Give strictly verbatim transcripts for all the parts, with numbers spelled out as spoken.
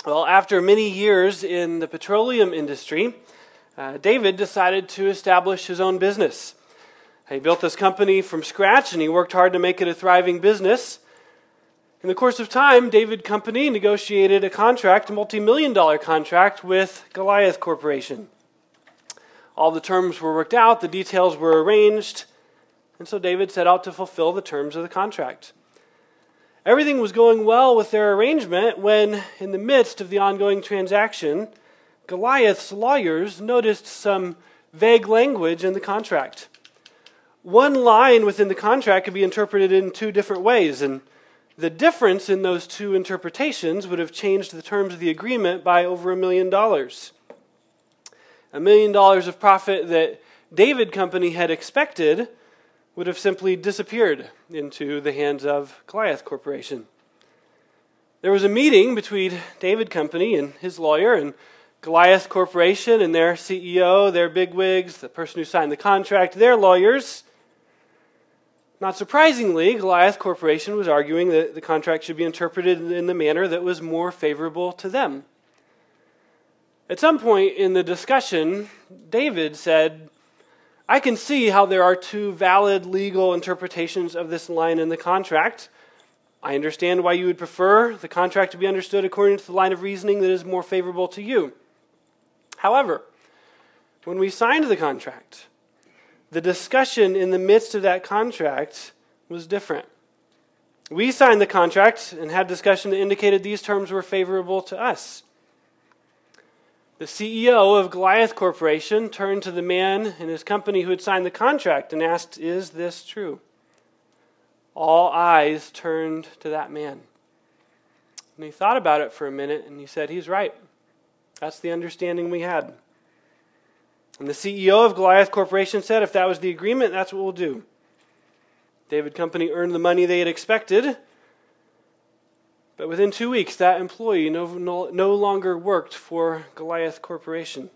Well, after many years in the petroleum industry, uh, David decided to establish his own business. He built this company from scratch, and he worked hard to make it a thriving business. In the course of time, David Company negotiated a contract, a multi-million dollar contract with Goliath Corporation. All the terms were worked out, the details were arranged, and so David set out to fulfill the terms of the contract. Everything was going well with their arrangement when, in the midst of the ongoing transaction, Goliath's lawyers noticed some vague language in the contract. One line within the contract could be interpreted in two different ways, and the difference in those two interpretations would have changed the terms of the agreement by over a million dollars. A million dollars of profit that David Company had expected would have simply disappeared into the hands of Goliath Corporation. There was a meeting between David Company and his lawyer and Goliath Corporation and their C E O, their bigwigs, the person who signed the contract, their lawyers. Not surprisingly, Goliath Corporation was arguing that the contract should be interpreted in the manner that was more favorable to them. At some point in the discussion, David said, "I can see how there are two valid legal interpretations of this line in the contract. I understand why you would prefer the contract to be understood according to the line of reasoning that is more favorable to you. However, when we signed the contract, the discussion in the midst of that contract was different. We signed the contract and had discussion that indicated these terms were favorable to us." The C E O of Goliath Corporation turned to the man in his company who had signed the contract and asked, "Is this true?" All eyes turned to that man. And he thought about it for a minute and he said, "He's right. That's the understanding we had." And the C E O of Goliath Corporation said, "If that was the agreement, that's what we'll do." David Company earned the money they had expected, but within two weeks, that employee no, no, no longer worked for Goliath Corporation.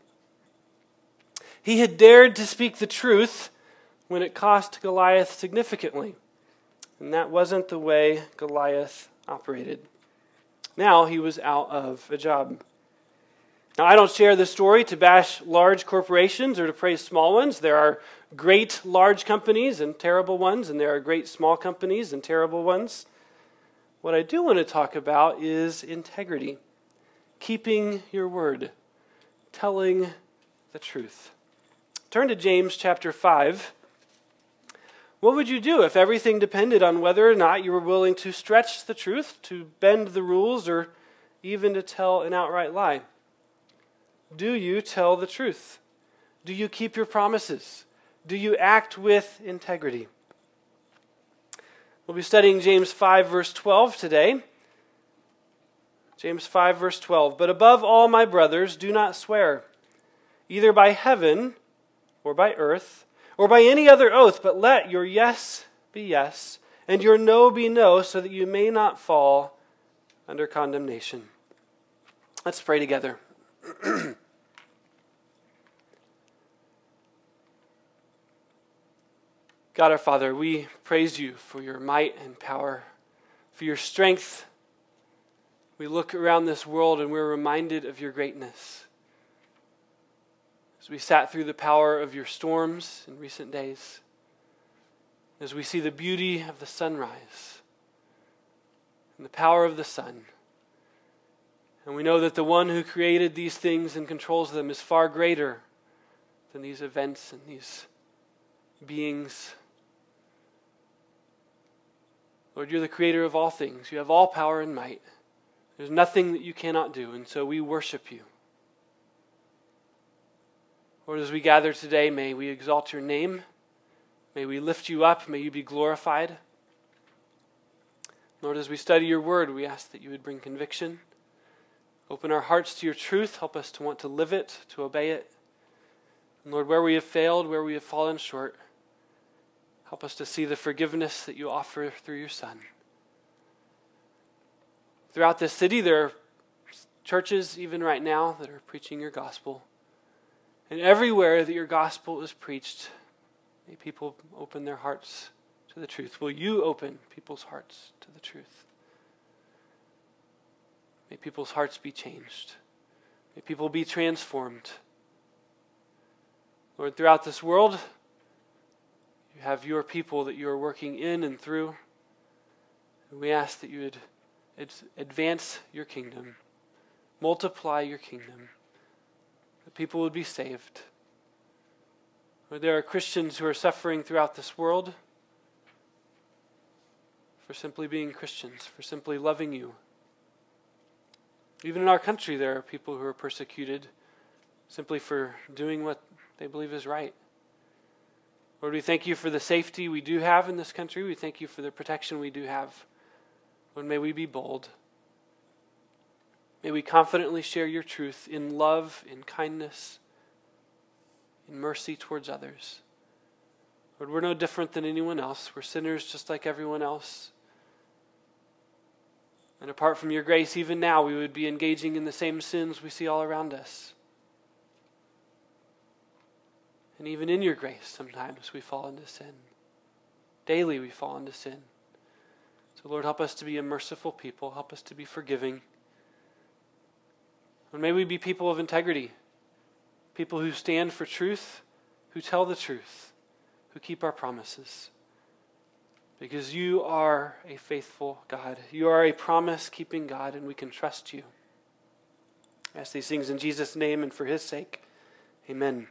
He had dared to speak the truth when it cost Goliath significantly, and that wasn't the way Goliath operated. Now he was out of a job. Now, I don't share this story to bash large corporations or to praise small ones. There are great large companies and terrible ones, and there are great small companies and terrible ones. What I do want to talk about is integrity, keeping your word, telling the truth. Turn to James chapter five. What would you do if everything depended on whether or not you were willing to stretch the truth, to bend the rules, or even to tell an outright lie? Do you tell the truth? Do you keep your promises? Do you act with integrity? We'll be studying James five, verse twelve today. James five, verse twelve. "But above all, my brothers, do not swear, either by heaven or by earth, or by any other oath, but let your yes be yes, and your no be no, so that you may not fall under condemnation." Let's pray together. God our Father, we praise you for your might and power, for your strength. We look around this world and we're reminded of your greatness. As we sat through the power of your storms in recent days, as we see the beauty of the sunrise and the power of the sun, and we know that the one who created these things and controls them is far greater than these events and these beings. Lord, you're the creator of all things. You have all power and might. There's nothing that you cannot do, and so we worship you. Lord, as we gather today, may we exalt your name. May we lift you up. May you be glorified. Lord, as we study your word, we ask that you would bring conviction. Open our hearts to your truth. Help us to want to live it, to obey it. And Lord, where we have failed, where we have fallen short, help us to see the forgiveness that you offer through your Son. Throughout this city, there are churches, even right now, that are preaching your gospel. And everywhere that your gospel is preached, may people open their hearts to the truth. Will you open people's hearts to the truth? May people's hearts be changed. May people be transformed. Lord, throughout this world, you have your people that you are working in and through. And we ask that you would advance your kingdom, multiply your kingdom, that people would be saved. Lord, there are Christians who are suffering throughout this world for simply being Christians, for simply loving you. Even in our country, there are people who are persecuted simply for doing what they believe is right. Lord, we thank you for the safety we do have in this country. We thank you for the protection we do have. Lord, may we be bold. May we confidently share your truth in love, in kindness, in mercy towards others. Lord, we're no different than anyone else. We're sinners just like everyone else. And apart from your grace, even now, we would be engaging in the same sins we see all around us. And even in your grace, sometimes we fall into sin. Daily we fall into sin. So Lord, help us to be a merciful people. Help us to be forgiving. And may we be people of integrity. People who stand for truth, who tell the truth, who keep our promises. Because you are a faithful God. You are a promise-keeping God, and we can trust you. I ask these things in Jesus' name and for his sake. Amen.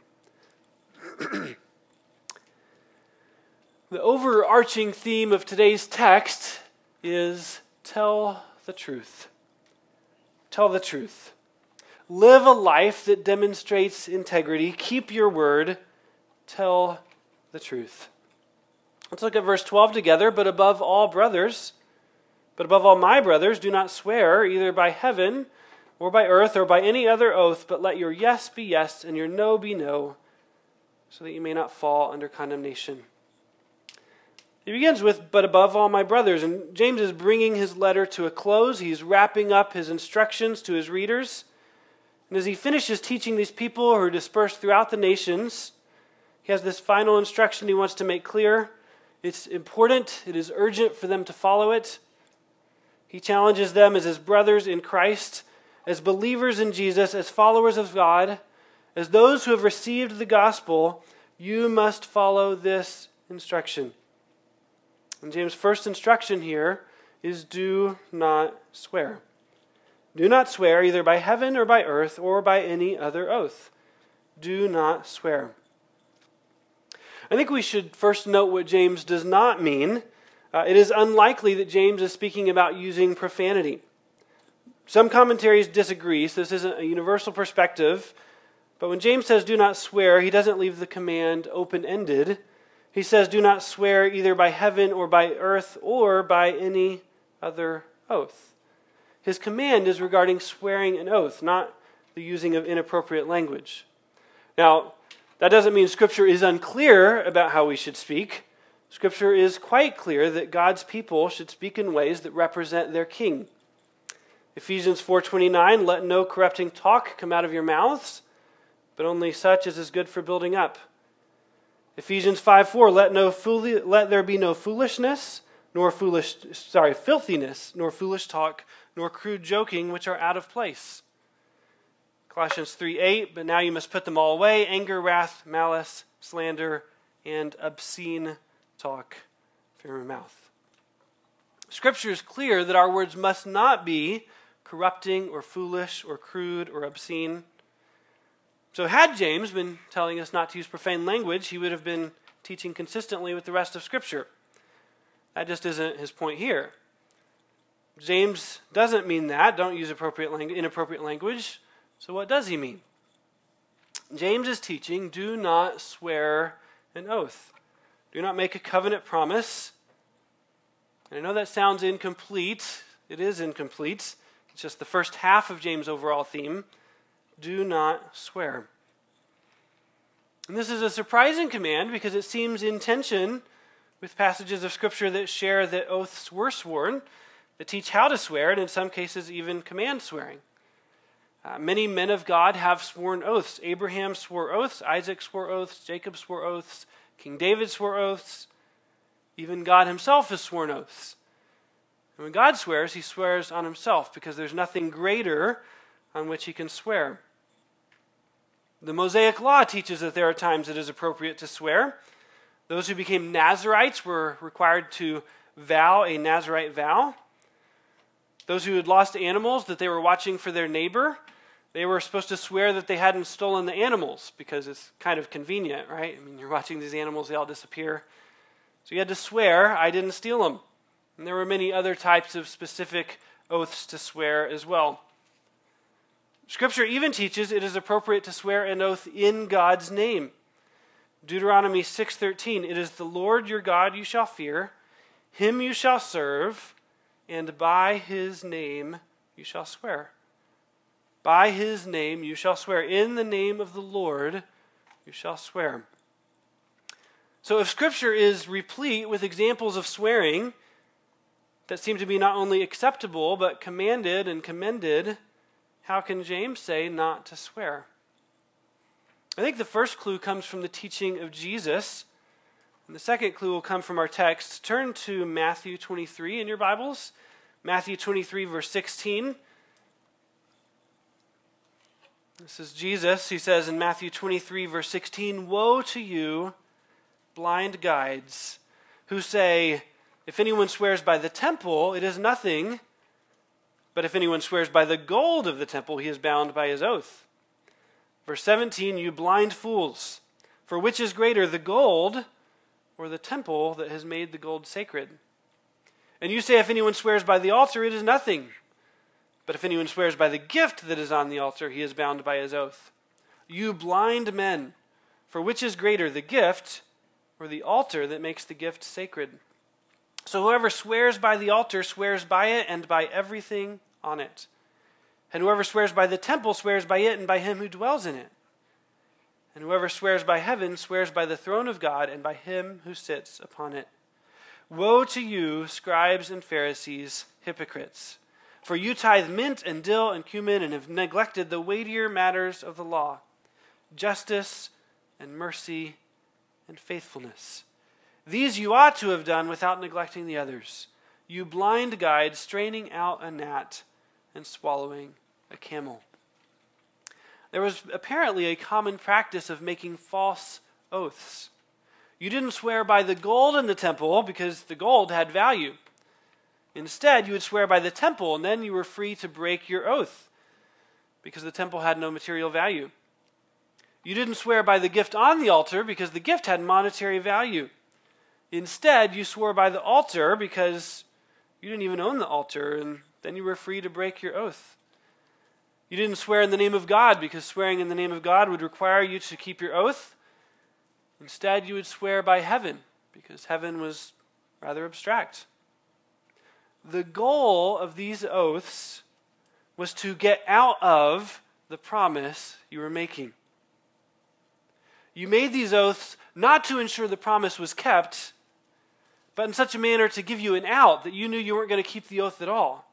The overarching theme of today's text is tell the truth. Tell the truth. Live a life that demonstrates integrity. Keep your word. Tell the truth. Let's look at verse twelve together. But above all, brothers, but above all, my brothers, do not swear either by heaven or by earth or by any other oath, but let your yes be yes and your no be no, so that you may not fall under condemnation. He begins with, but above all, my brothers. And James is bringing his letter to a close. He's wrapping up his instructions to his readers. And as he finishes teaching these people who are dispersed throughout the nations, he has this final instruction he wants to make clear. It's important, it is urgent for them to follow it. He challenges them as his brothers in Christ, as believers in Jesus, as followers of God, as those who have received the gospel. You must follow this instruction. And James' first instruction here is do not swear. Do not swear either by heaven or by earth or by any other oath. Do not swear. I think we should first note what James does not mean. Uh, it is unlikely that James is speaking about using profanity. Some commentaries disagree, so this isn't a universal perspective. But when James says do not swear, he doesn't leave the command open-ended. He says do not swear either by heaven or by earth or by any other oath. His command is regarding swearing an oath, not the using of inappropriate language. Now, that doesn't mean Scripture is unclear about how we should speak. Scripture is quite clear that God's people should speak in ways that represent their King. Ephesians four twenty-nine, let no corrupting talk come out of your mouths, but only such as is good for building up. Ephesians five four, let no fool- let there be no foolishness, nor foolish sorry, filthiness, nor foolish talk, nor crude joking, which are out of place. Colossians three eight, but now you must put them all away, anger, wrath, malice, slander, and obscene talk from your mouth. Scripture is clear that our words must not be corrupting or foolish or crude or obscene. So had James been telling us not to use profane language, he would have been teaching consistently with the rest of Scripture. That just isn't his point here. James doesn't mean that. Don't use appropriate language, inappropriate language. So what does he mean? James is teaching, do not swear an oath. Do not make a covenant promise. And I know that sounds incomplete. It is incomplete. It's just the first half of James' overall theme. Do not swear. And this is a surprising command because it seems in tension with passages of Scripture that share that oaths were sworn, that teach how to swear, and in some cases even command swearing. Uh, many men of God have sworn oaths. Abraham swore oaths, Isaac swore oaths, Jacob swore oaths, King David swore oaths. Even God himself has sworn oaths. And when God swears, he swears on himself because there's nothing greater on which he can swear. The Mosaic Law teaches that there are times it is appropriate to swear. Those who became Nazirites were required to vow a Nazirite vow. Those who had lost animals that they were watching for their neighbor, they were supposed to swear that they hadn't stolen the animals because it's kind of convenient, right? I mean, you're watching these animals, they all disappear. So you had to swear, I didn't steal them. And there were many other types of specific oaths to swear as well. Scripture even teaches it is appropriate to swear an oath in God's name. Deuteronomy six thirteen, it is the Lord your God you shall fear, him you shall serve, and by his name you shall swear. By his name you shall swear. In the name of the Lord you shall swear. So if Scripture is replete with examples of swearing that seem to be not only acceptable but commanded and commended, how can James say not to swear? I think the first clue comes from the teaching of Jesus. And the second clue will come from our text. Turn to Matthew twenty-three in your Bibles. Matthew twenty-three, verse sixteen. This is Jesus. He says in Matthew twenty-three, verse sixteen, "Woe to you, blind guides, who say, if anyone swears by the temple, it is nothing. But if anyone swears by the gold of the temple, he is bound by his oath." Verse seventeen, "You blind fools, for which is greater, the gold or the temple that has made the gold sacred? And you say, if anyone swears by the altar, it is nothing. But if anyone swears by the gift that is on the altar, he is bound by his oath. You blind men, for which is greater, the gift or the altar that makes the gift sacred? So whoever swears by the altar swears by it and by everything on it. And whoever swears by the temple swears by it and by him who dwells in it. And whoever swears by heaven swears by the throne of God and by him who sits upon it. Woe to you, scribes and Pharisees, hypocrites! For you tithe mint and dill and cumin and have neglected the weightier matters of the law, justice and mercy and faithfulness. These you ought to have done without neglecting the others. You blind guides, straining out a gnat and swallowing a camel." There was apparently a common practice of making false oaths. You didn't swear by the gold in the temple because the gold had value. Instead, you would swear by the temple, and then you were free to break your oath because the temple had no material value. You didn't swear by the gift on the altar because the gift had monetary value. Instead, you swore by the altar because you didn't even own the altar, and then you were free to break your oath. You didn't swear in the name of God because swearing in the name of God would require you to keep your oath. Instead, you would swear by heaven because heaven was rather abstract. The goal of these oaths was to get out of the promise you were making. You made these oaths not to ensure the promise was kept, but in such a manner to give you an out that you knew you weren't going to keep the oath at all.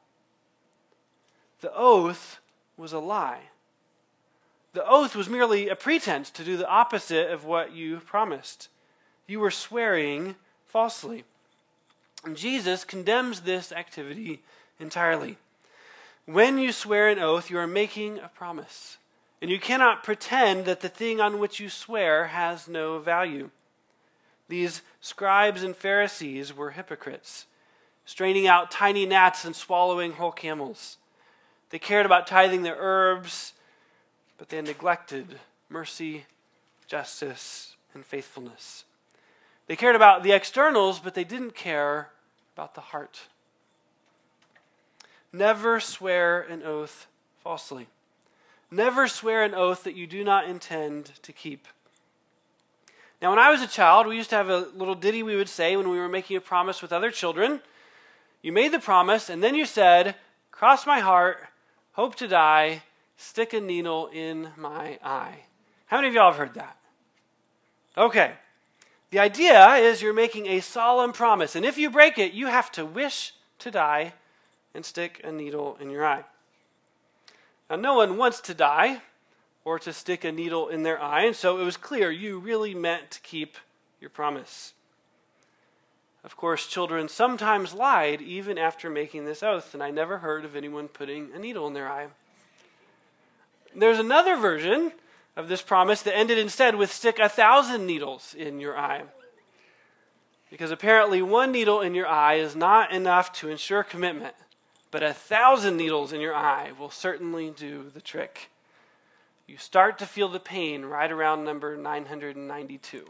The oath was a lie. The oath was merely a pretense to do the opposite of what you promised. You were swearing falsely. And Jesus condemns this activity entirely. When you swear an oath, you are making a promise. And you cannot pretend that the thing on which you swear has no value. These scribes and Pharisees were hypocrites, straining out tiny gnats and swallowing whole camels. They cared about tithing their herbs, but they neglected mercy, justice, and faithfulness. They cared about the externals, but they didn't care about the heart. Never swear an oath falsely. Never swear an oath that you do not intend to keep. Now, when I was a child, we used to have a little ditty we would say when we were making a promise with other children. You made the promise, and then you said, "Cross my heart, hope to die, stick a needle in my eye." How many of y'all have heard that? Okay. The idea is you're making a solemn promise, and if you break it, you have to wish to die and stick a needle in your eye. Now, no one wants to die or to stick a needle in their eye, and so it was clear you really meant to keep your promise. Of course, children sometimes lied even after making this oath, and I never heard of anyone putting a needle in their eye. There's another version of this promise that ended instead with stick a thousand needles in your eye. Because apparently one needle in your eye is not enough to ensure commitment, but a thousand needles in your eye will certainly do the trick. You start to feel the pain right around number nine hundred ninety-two.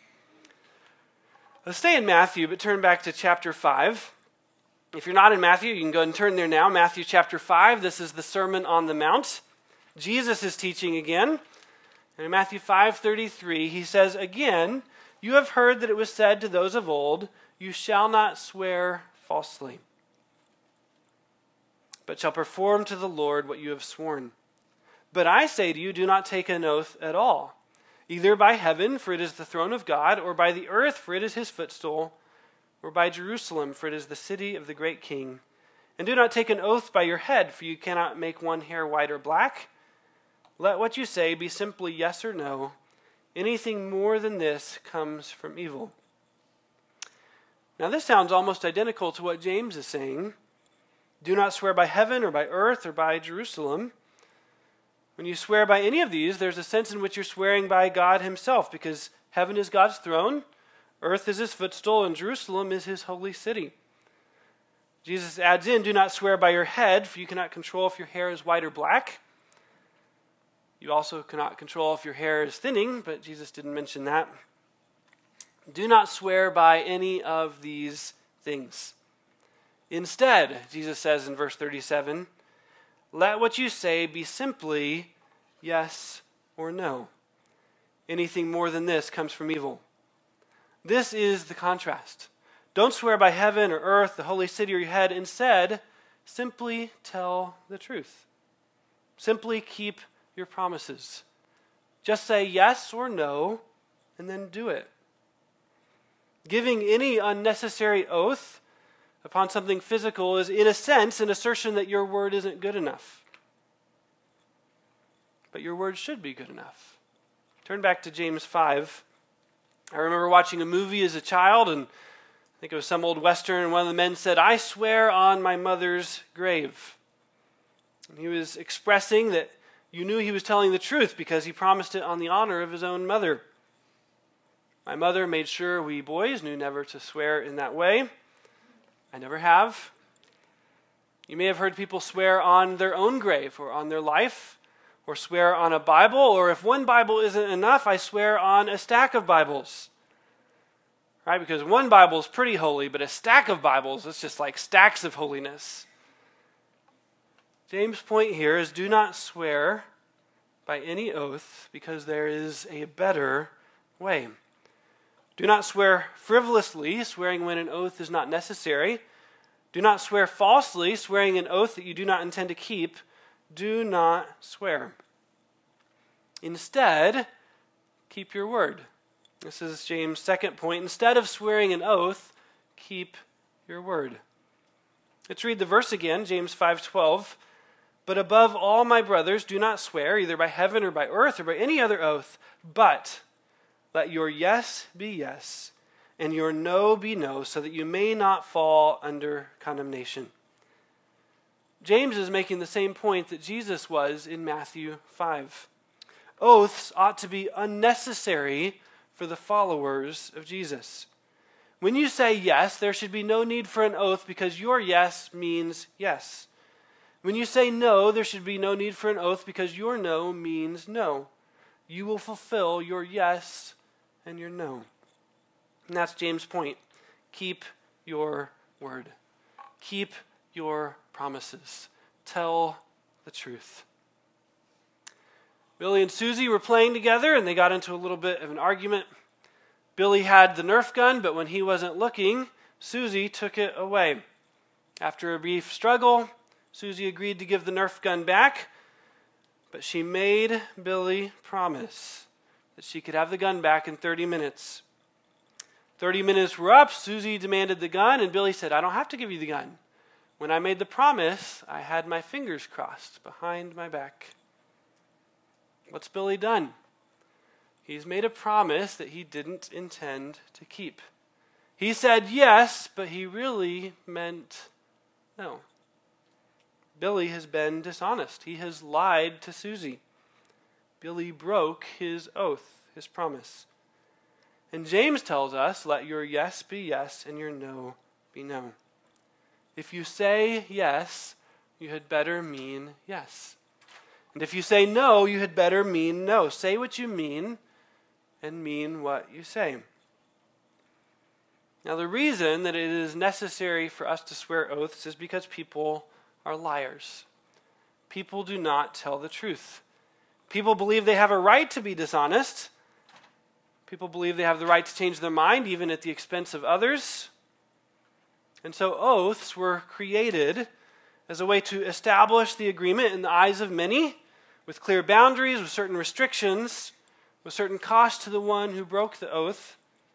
Let's stay in Matthew, but turn back to chapter five. If you're not in Matthew, you can go and turn there now. Matthew chapter five, this is the Sermon on the Mount. Jesus is teaching again. And in Matthew five thirty-three, he says, "Again, you have heard that it was said to those of old, 'You shall not swear falsely, but shall perform to the Lord what you have sworn.' But I say to you, do not take an oath at all, either by heaven, for it is the throne of God, or by the earth, for it is his footstool, or by Jerusalem, for it is the city of the great king. And do not take an oath by your head, for you cannot make one hair white or black. Let what you say be simply yes or no. Anything more than this comes from evil." Now this sounds almost identical to what James is saying. Do not swear by heaven or by earth or by Jerusalem. When you swear by any of these, there's a sense in which you're swearing by God himself, because heaven is God's throne, earth is his footstool, and Jerusalem is his holy city. Jesus adds in, do not swear by your head, for you cannot control if your hair is white or black. You also cannot control if your hair is thinning, but Jesus didn't mention that. Do not swear by any of these things. Instead, Jesus says in verse thirty-seven, let what you say be simply yes or no. Anything more than this comes from evil. This is the contrast. Don't swear by heaven or earth, the holy city, or your head. Instead, simply tell the truth. Simply keep your promises. Just say yes or no, and then do it. Giving any unnecessary oath upon something physical is, in a sense, an assertion that your word isn't good enough. But your word should be good enough. Turn back to James five. I remember watching a movie as a child, and I think it was some old Western, and one of the men said, "I swear on my mother's grave." And he was expressing that you knew he was telling the truth because he promised it on the honor of his own mother. My mother made sure we boys knew never to swear in that way. I never have. You may have heard people swear on their own grave or on their life, or swear on a Bible, or if one Bible isn't enough, I swear on a stack of Bibles. Right? Because one Bible is pretty holy, but a stack of Bibles, it's just like stacks of holiness. James' point here is do not swear by any oath, because there is a better way. Do not swear frivolously, swearing when an oath is not necessary. Do not swear falsely, swearing an oath that you do not intend to keep. Do not swear. Instead, keep your word. This is James' second point. Instead of swearing an oath, keep your word. Let's read the verse again, James five twelve. But above all, my brothers, do not swear, either by heaven or by earth or by any other oath, but let your yes be yes, and your no be no, so that you may not fall under condemnation. James is making the same point that Jesus was in Matthew five. Oaths ought to be unnecessary for the followers of Jesus. When you say yes, there should be no need for an oath because your yes means yes. When you say no, there should be no need for an oath because your no means no. You will fulfill your yes and your no. And that's James' point. Keep your word. Keep your promises. Tell the truth. Billy and Susie were playing together and they got into a little bit of an argument. Billy had the Nerf gun, but when he wasn't looking, Susie took it away. After a brief struggle, Susie agreed to give the Nerf gun back, but she made Billy promise that she could have the gun back in thirty minutes. thirty minutes were up, Susie demanded the gun, and Billy said, "I don't have to give you the gun. When I made the promise, I had my fingers crossed behind my back." What's Billy done? He's made a promise that he didn't intend to keep. He said yes, but he really meant no. Billy has been dishonest. He has lied to Susie. Billy broke his oath, his promise. And James tells us, let your yes be yes and your no be no. If you say yes, you had better mean yes. And if you say no, you had better mean no. Say what you mean and mean what you say. Now, the reason that it is necessary for us to swear oaths is because people are liars. People do not tell the truth. People believe they have a right to be dishonest. People believe they have the right to change their mind, even at the expense of others. And so oaths were created as a way to establish the agreement in the eyes of many, with clear boundaries, with certain restrictions, with certain cost to the one who broke the oath.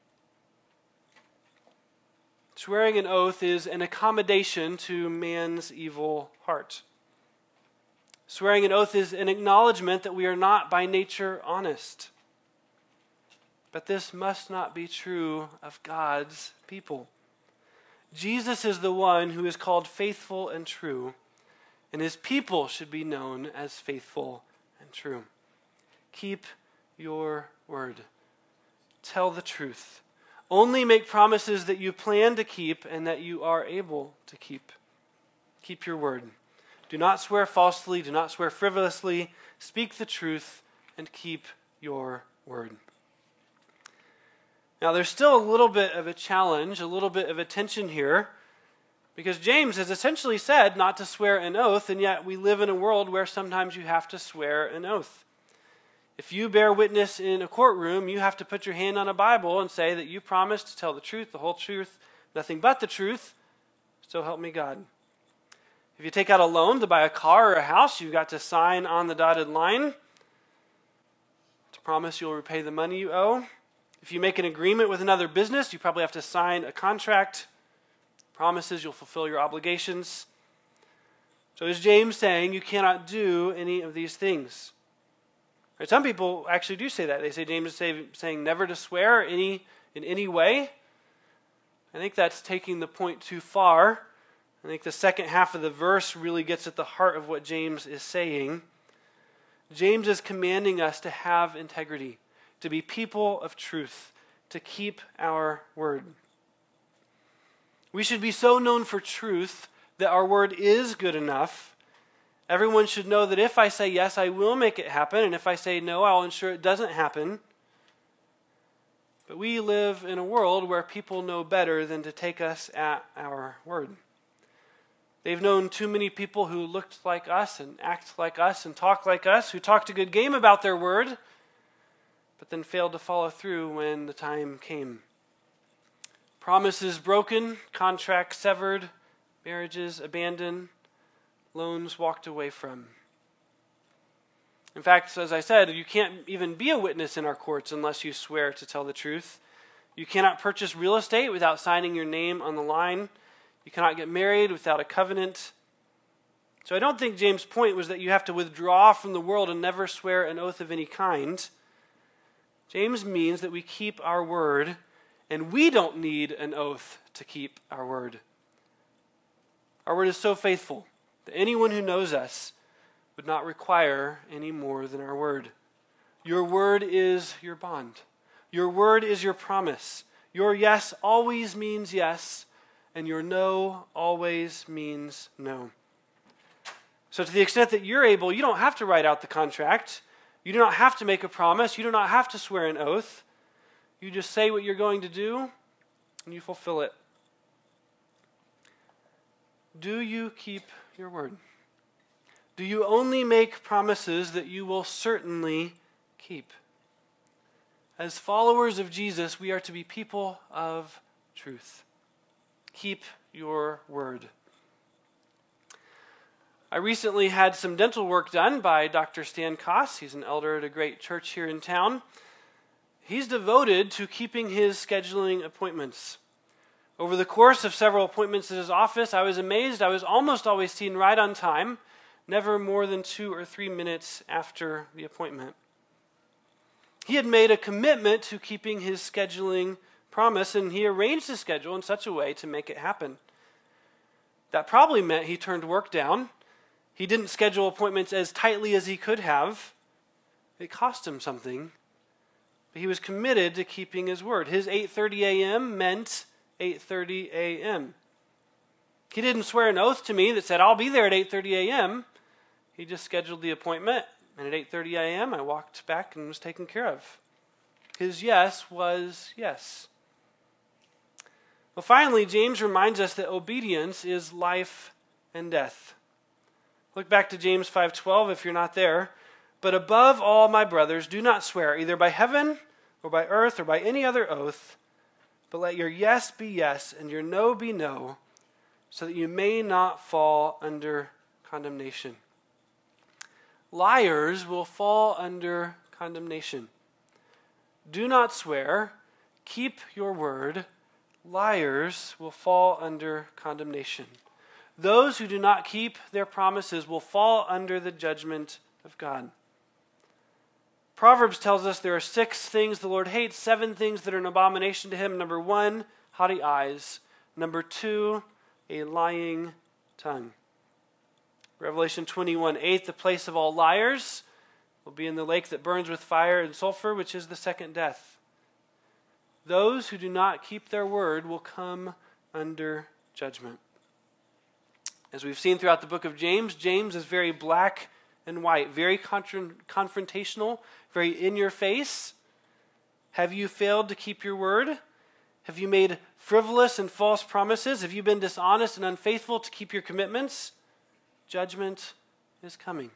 Swearing an oath is an accommodation to man's evil heart. Swearing an oath is an acknowledgement that we are not by nature honest. But this must not be true of God's people. Jesus is the one who is called faithful and true, and his people should be known as faithful and true. Keep your word. Tell the truth. Only make promises that you plan to keep and that you are able to keep. Keep your word. Do not swear falsely. Do not swear frivolously. Speak the truth and keep your word. Now, there's still a little bit of a challenge, a little bit of a tension here, because James has essentially said not to swear an oath, and yet we live in a world where sometimes you have to swear an oath. If you bear witness in a courtroom, you have to put your hand on a Bible and say that you promise to tell the truth, the whole truth, nothing but the truth, so help me God. If you take out a loan to buy a car or a house, you've got to sign on the dotted line to promise you'll repay the money you owe. If you make an agreement with another business, you probably have to sign a contract, promises you'll fulfill your obligations. So is James saying you cannot do any of these things? Right, some people actually do say that. They say James is say, saying never to swear any in any way. I think that's taking the point too far. I think the second half of the verse really gets at the heart of what James is saying. James is commanding us to have integrity, to be people of truth, to keep our word. We should be so known for truth that our word is good enough. Everyone should know that if I say yes, I will make it happen, and if I say no, I'll ensure it doesn't happen. But we live in a world where people know better than to take us at our word. They've known too many people who looked like us and act like us and talk like us, who talked a good game about their word, but then failed to follow through when the time came. Promises broken, contracts severed, marriages abandoned, loans walked away from. In fact, as I said, you can't even be a witness in our courts unless you swear to tell the truth. You cannot purchase real estate without signing your name on the line. You cannot get married without a covenant. So I don't think James' point was that you have to withdraw from the world and never swear an oath of any kind. James means that we keep our word, and we don't need an oath to keep our word. Our word is so faithful that anyone who knows us would not require any more than our word. Your word is your bond. Your word is your promise. Your yes always means yes, and your no always means no. So to the extent that you're able, you don't have to write out the contract. You do not have to make a promise. You do not have to swear an oath. You just say what you're going to do, and you fulfill it. Do you keep your word? Do you only make promises that you will certainly keep? As followers of Jesus, we are to be people of truth. Keep your word. I recently had some dental work done by Doctor Stan Koss. He's an elder at a great church here in town. He's devoted to keeping his scheduling appointments. Over the course of several appointments at his office, I was amazed. I was almost always seen right on time, never more than two or three minutes after the appointment. He had made a commitment to keeping his scheduling promise, and he arranged his schedule in such a way to make it happen. That probably meant he turned work down. He didn't schedule appointments as tightly as he could have. It cost him something. But he was committed to keeping his word. His eight thirty a.m. meant eight thirty a.m. He didn't swear an oath to me that said, I'll be there at eight thirty a.m. He just scheduled the appointment, and at eight thirty a.m. I walked back and was taken care of. His yes was yes. Well, finally, James reminds us that obedience is life and death. Look back to James five twelve if you're not there. But above all, my brothers, do not swear either by heaven or by earth or by any other oath, but let your yes be yes and your no be no, so that you may not fall under condemnation. Liars will fall under condemnation. Do not swear. Keep your word. Liars will fall under condemnation. Those who do not keep their promises will fall under the judgment of God. Proverbs tells us there are six things the Lord hates, seven things that are an abomination to him. Number one, haughty eyes. Number two, a lying tongue. Revelation twenty-one eight, the place of all liars will be in the lake that burns with fire and sulfur, which is the second death. Those who do not keep their word will come under judgment. As we've seen throughout the book of James, James is very black and white, very contra- confrontational, very in your face. Have you failed to keep your word? Have you made frivolous and false promises? Have you been dishonest and unfaithful to keep your commitments? Judgment is coming.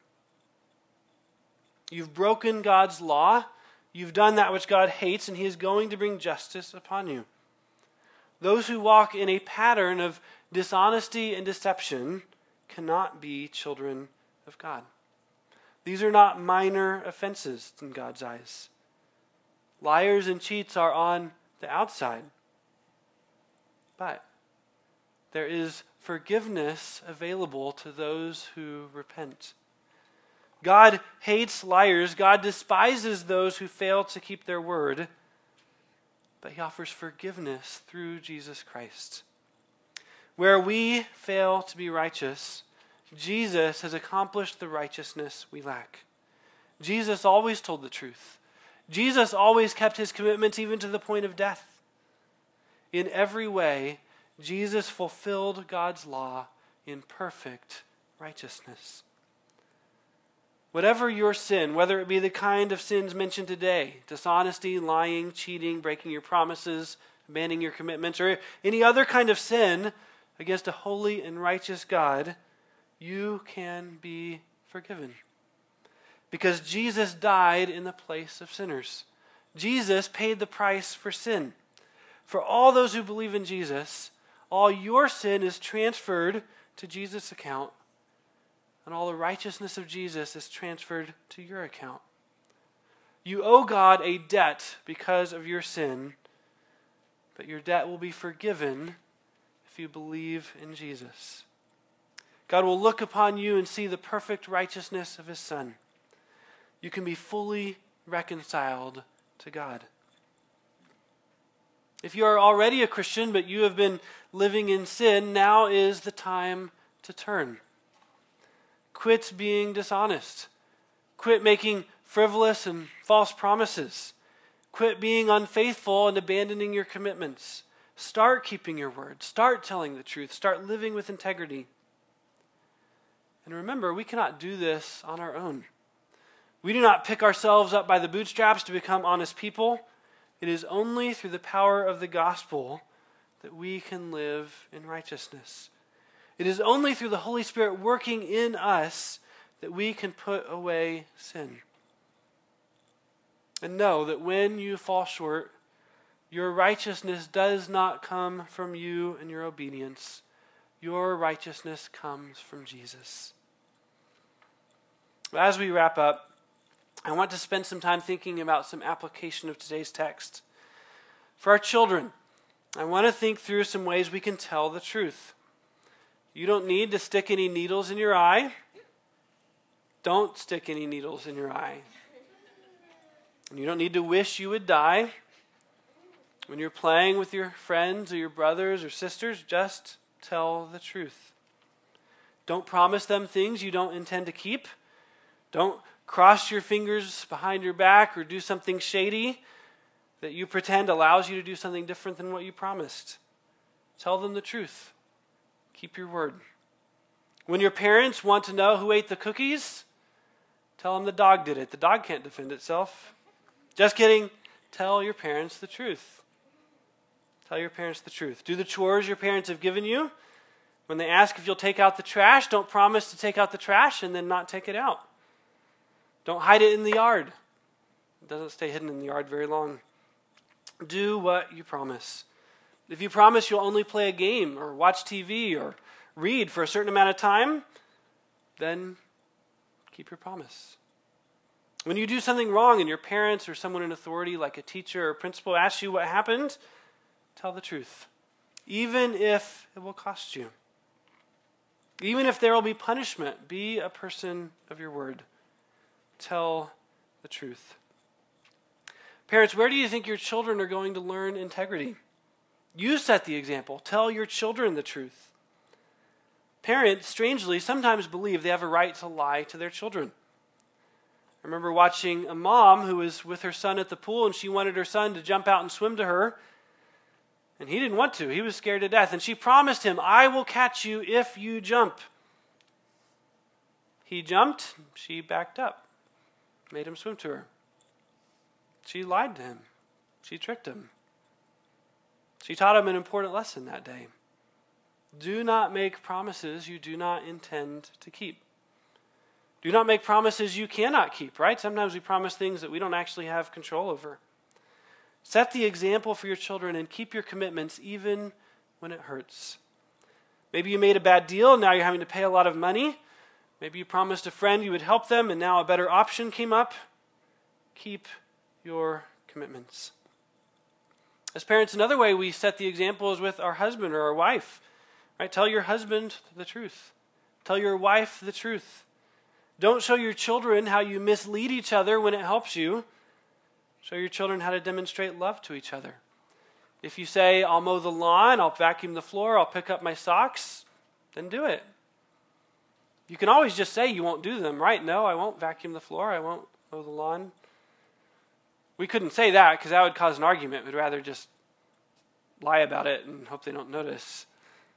You've broken God's law. You've done that which God hates, and he is going to bring justice upon you. Those who walk in a pattern of dishonesty and deception cannot be children of God. These are not minor offenses in God's eyes. Liars and cheats are on the outside. But there is forgiveness available to those who repent. God hates liars. God despises those who fail to keep their word. But he offers forgiveness through Jesus Christ. Where we fail to be righteous, Jesus has accomplished the righteousness we lack. Jesus always told the truth. Jesus always kept his commitments even to the point of death. In every way, Jesus fulfilled God's law in perfect righteousness. Whatever your sin, whether it be the kind of sins mentioned today, dishonesty, lying, cheating, breaking your promises, abandoning your commitments, or any other kind of sin against a holy and righteous God, you can be forgiven. Because Jesus died in the place of sinners. Jesus paid the price for sin. For all those who believe in Jesus, all your sin is transferred to Jesus' account, and all the righteousness of Jesus is transferred to your account. You owe God a debt because of your sin, but your debt will be forgiven if you believe in Jesus. God will look upon you and see the perfect righteousness of his Son. You can be fully reconciled to God. If you are already a Christian, but you have been living in sin, now is the time to turn. Quit being dishonest. Quit making frivolous and false promises. Quit being unfaithful and abandoning your commitments. Start keeping your word. Start telling the truth. Start living with integrity. And remember, we cannot do this on our own. We do not pick ourselves up by the bootstraps to become honest people. It is only through the power of the gospel that we can live in righteousness. It is only through the Holy Spirit working in us that we can put away sin. And know that when you fall short, your righteousness does not come from you and your obedience. Your righteousness comes from Jesus. As we wrap up, I want to spend some time thinking about some application of today's text. For our children, I want to think through some ways we can tell the truth. You don't need to stick any needles in your eye. Don't stick any needles in your eye. And you don't need to wish you would die. When you're playing with your friends or your brothers or sisters, just tell the truth. Don't promise them things you don't intend to keep. Don't cross your fingers behind your back or do something shady that you pretend allows you to do something different than what you promised. Tell them the truth. Keep your word. When your parents want to know who ate the cookies, tell them the dog did it. The dog can't defend itself. Just kidding. Tell your parents the truth. Tell your parents the truth. Do the chores your parents have given you. When they ask if you'll take out the trash, don't promise to take out the trash and then not take it out. Don't hide it in the yard. It doesn't stay hidden in the yard very long. Do what you promise. If you promise you'll only play a game or watch T V or read for a certain amount of time, then keep your promise. When you do something wrong and your parents or someone in authority like a teacher or principal asks you what happened, tell the truth, even if it will cost you. Even if there will be punishment, be a person of your word. Tell the truth. Parents, where do you think your children are going to learn integrity? You set the example. Tell your children the truth. Parents, strangely, sometimes believe they have a right to lie to their children. I remember watching a mom who was with her son at the pool, and she wanted her son to jump out and swim to her. And he didn't want to. He was scared to death. And she promised him, I will catch you if you jump. He jumped. She backed up. Made him swim to her. She lied to him. She tricked him. She taught him an important lesson that day. Do not make promises you do not intend to keep. Do not make promises you cannot keep, right? Sometimes we promise things that we don't actually have control over. Set the example for your children and keep your commitments even when it hurts. Maybe you made a bad deal and now you're having to pay a lot of money. Maybe you promised a friend you would help them and now a better option came up. Keep your commitments. As parents, another way we set the example is with our husband or our wife. Right? Tell your husband the truth. Tell your wife the truth. Don't show your children how you mislead each other when it helps you. Show your children how to demonstrate love to each other. If you say, I'll mow the lawn, I'll vacuum the floor, I'll pick up my socks, then do it. You can always just say you won't do them, right? No, I won't vacuum the floor, I won't mow the lawn. We couldn't say that because that would cause an argument. We'd rather just lie about it and hope they don't notice.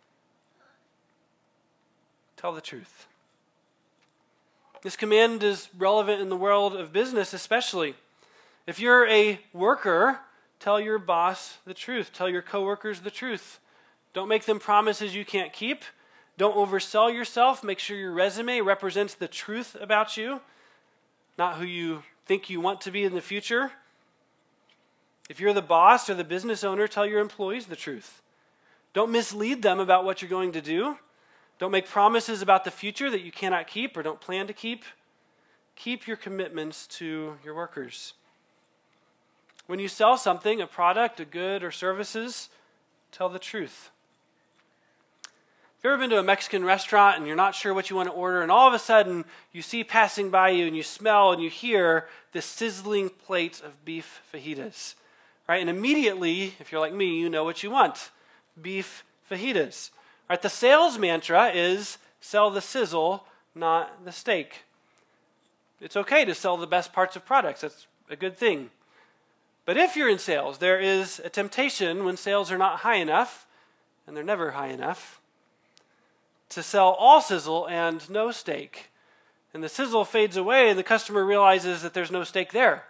Tell the truth. This command is relevant in the world of business especially. If you're a worker, tell your boss the truth. Tell your coworkers the truth. Don't make them promises you can't keep. Don't oversell yourself. Make sure your resume represents the truth about you, not who you think you want to be in the future. If you're the boss or the business owner, tell your employees the truth. Don't mislead them about what you're going to do. Don't make promises about the future that you cannot keep or don't plan to keep. Keep your commitments to your workers. When you sell something, a product, a good, or services, tell the truth. Have you ever been to a Mexican restaurant and you're not sure what you want to order, and all of a sudden you see passing by you and you smell and you hear this sizzling plate of beef fajitas, right? And immediately, if you're like me, you know what you want. Beef fajitas. Right? The sales mantra is sell the sizzle, not the steak. It's okay to sell the best parts of products. That's a good thing. But if you're in sales, there is a temptation when sales are not high enough, and they're never high enough, to sell all sizzle and no steak. And the sizzle fades away and the customer realizes that there's no steak there.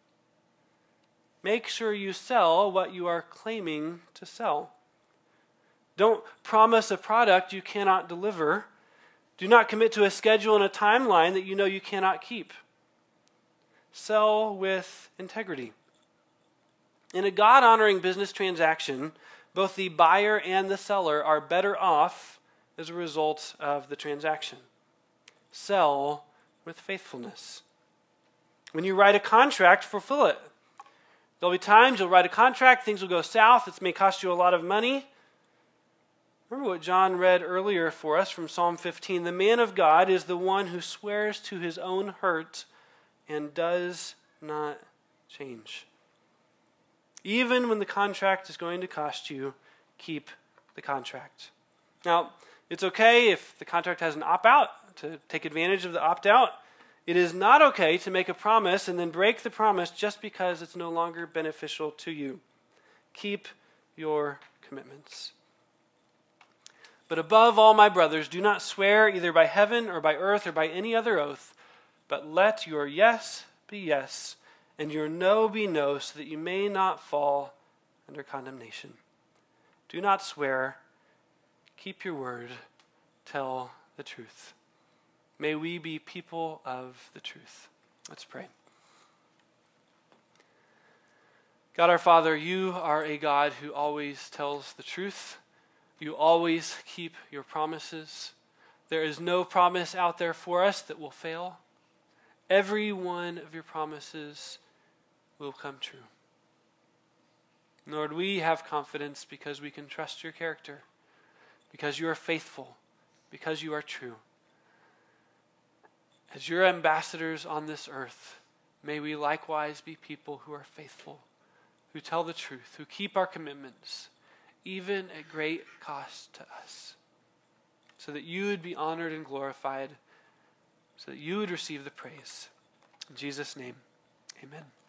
Make sure you sell what you are claiming to sell. Don't promise a product you cannot deliver. Do not commit to a schedule and a timeline that you know you cannot keep. Sell with integrity. In a God-honoring business transaction, both the buyer and the seller are better off as a result of the transaction. Sell with faithfulness. When you write a contract, fulfill it. There'll be times you'll write a contract, things will go south, it may cost you a lot of money. Remember what John read earlier for us from Psalm fifteen. The man of God is the one who swears to his own hurt and does not change. Even when the contract is going to cost you, keep the contract. Now, it's okay if the contract has an opt-out, to take advantage of the opt-out. It is not okay to make a promise and then break the promise just because it's no longer beneficial to you. Keep your commitments. But above all, my brothers, do not swear either by heaven or by earth or by any other oath, but let your yes be yes, and your no be no, so that you may not fall under condemnation. Do not swear. Keep your word. Tell the truth. May we be people of the truth. Let's pray. God our Father, you are a God who always tells the truth. You always keep your promises. There is no promise out there for us that will fail. Every one of your promises will come true. Lord, we have confidence because we can trust your character, because you are faithful, because you are true. As your ambassadors on this earth, may we likewise be people who are faithful, who tell the truth, who keep our commitments, even at great cost to us, so that you would be honored and glorified, so that you would receive the praise. In Jesus' name, amen.